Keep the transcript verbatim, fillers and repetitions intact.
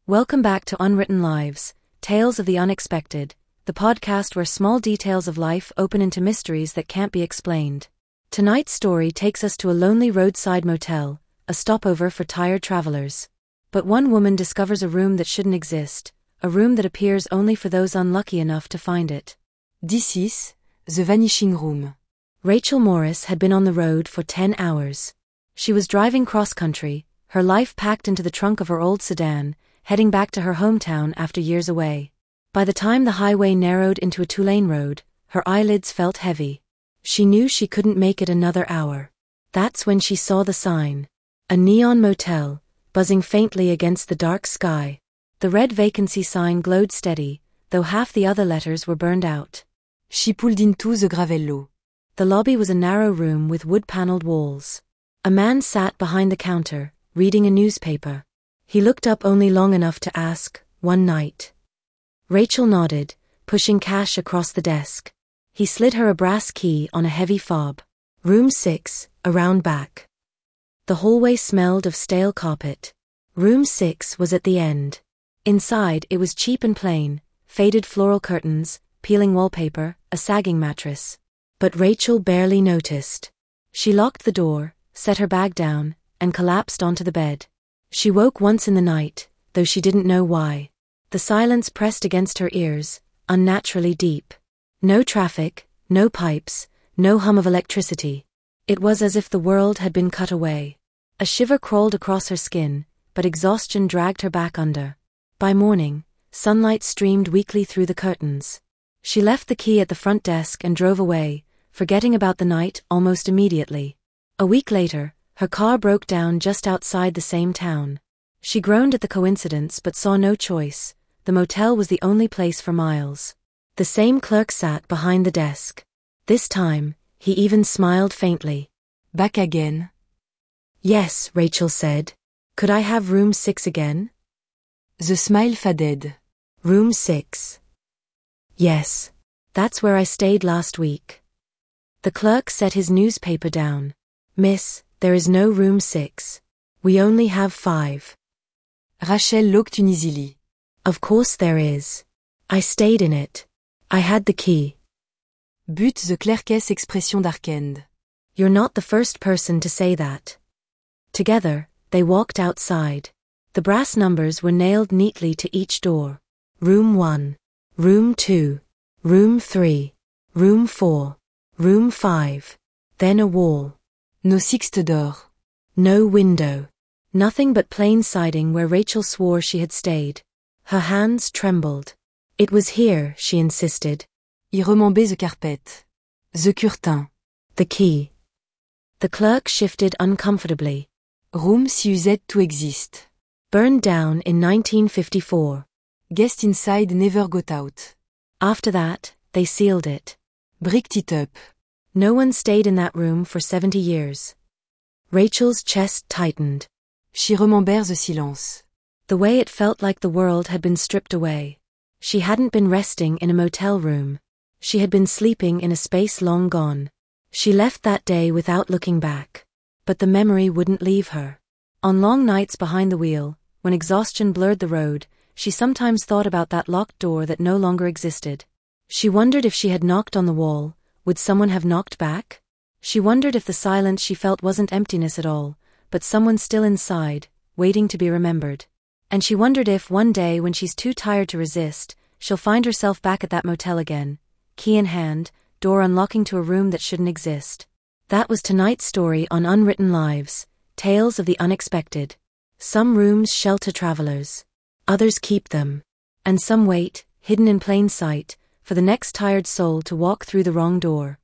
Welcome back to Unwritten Lives, Tales of the Unexpected, the podcast where small details of life open into mysteries that can't be explained. Tonight's story takes us to a lonely roadside motel, a stopover for tired travelers. But one woman discovers a room that shouldn't exist, a room that appears only for those unlucky enough to find it. This is The Vanishing Room. Rachel Morris had been on the road for ten hours. She was driving cross-country, her life packed into the trunk of her old sedan, heading back to her hometown after years away. By the time the highway narrowed into a two-lane road, her eyelids felt heavy. She knew she couldn't make it another hour. That's when she saw the sign. A neon motel, buzzing faintly against the dark sky. The red vacancy sign glowed steady, though half the other letters were burned out. She pulled into the Gravello. The lobby was a narrow room with wood-paneled walls. A man sat behind the counter, reading a newspaper. He looked up only long enough to ask, "One night?" Rachel nodded, pushing cash across the desk. He slid her a brass key on a heavy fob. Room six, around back. The hallway smelled of stale carpet. Room six was at the end. Inside, it was cheap and plain, faded floral curtains, peeling wallpaper, a sagging mattress. But Rachel barely noticed. She locked the door, set her bag down, and collapsed onto the bed. She woke once in the night, though she didn't know why. The silence pressed against her ears, unnaturally deep. No traffic, no pipes, no hum of electricity. It was as if the world had been cut away. A shiver crawled across her skin, but exhaustion dragged her back under. By morning, sunlight streamed weakly through the curtains. She left the key at the front desk and drove away, forgetting about the night almost immediately. A week later, her car broke down just outside the same town. She groaned at the coincidence but saw no choice. The motel was the only place for miles. The same clerk sat behind the desk. This time, he even smiled faintly. "Back again?" "Yes," Rachel said. "Could I have room six again?" The smile faded. "Room six?" "Yes. That's where I stayed last week." The clerk set his newspaper down. "Miss, there is no room six. We only have five." Rachel looked uneasily. "Of course there is. I stayed in it. I had the key." But the clerk's expression darkened. "You're not the first person to say that." Together, they walked outside. The brass numbers were nailed neatly to each door. Room one. Room two. Room three. Room four. Room five. Then a wall. No sixth door. No window. Nothing but plain siding where Rachel swore she had stayed. Her hands trembled. "It was here," she insisted. Il remembait the carpet. The curtain. The key. The clerk shifted uncomfortably. Room ceased to exist. Burned down in nineteen fifty-four. Guest inside never got out. After that, they sealed it. Bricked it up. No one stayed in that room for seventy years. Rachel's chest tightened. She remembered the silence. The way it felt like the world had been stripped away. She hadn't been resting in a motel room. She had been sleeping in a space long gone. She left that day without looking back. But the memory wouldn't leave her. On long nights behind the wheel, when exhaustion blurred the road, she sometimes thought about that locked door that no longer existed. She wondered if she had knocked on the wall, would someone have knocked back? She wondered if the silence she felt wasn't emptiness at all, but someone still inside, waiting to be remembered. And she wondered if, one day when she's too tired to resist, she'll find herself back at that motel again, key in hand, door unlocking to a room that shouldn't exist. That was tonight's story on Unwritten Lives, Tales of the Unexpected. Some rooms shelter travelers. Others keep them. And some wait, hidden in plain sight, for the next tired soul to walk through the wrong door.